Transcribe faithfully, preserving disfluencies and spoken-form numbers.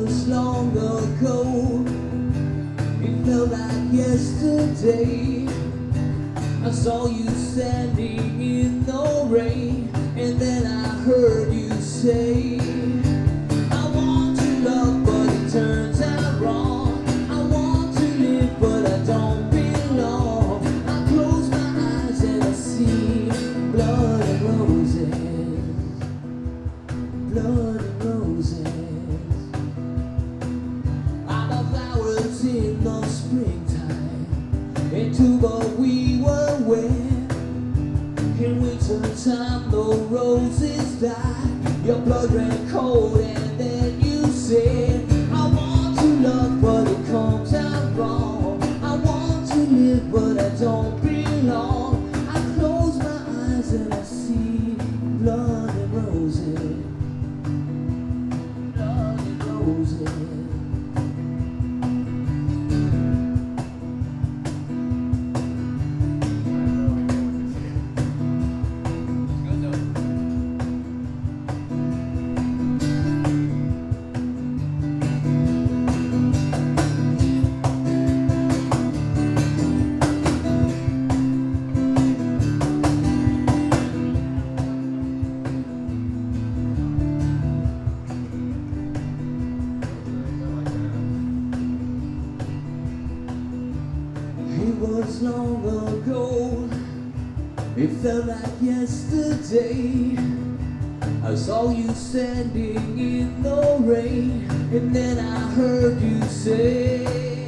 was long ago. It felt like yesterday. I saw you standing in the rain, and then I heard you say, I want to love but it turns out wrong. I want to live but I don't belong. I close my eyes and I see blood and roses, blood and roses. I'm a flowers in the springtime, and too but we were wet. In winter time the roses died. Your blood ran cold and then you said, I want to love but it comes out wrong. I want to live but I don't belong. I close my eyes and I see blood and roses, blood and roses. It was long ago. It felt like yesterday. I saw you standing in the rain, and then I heard you say,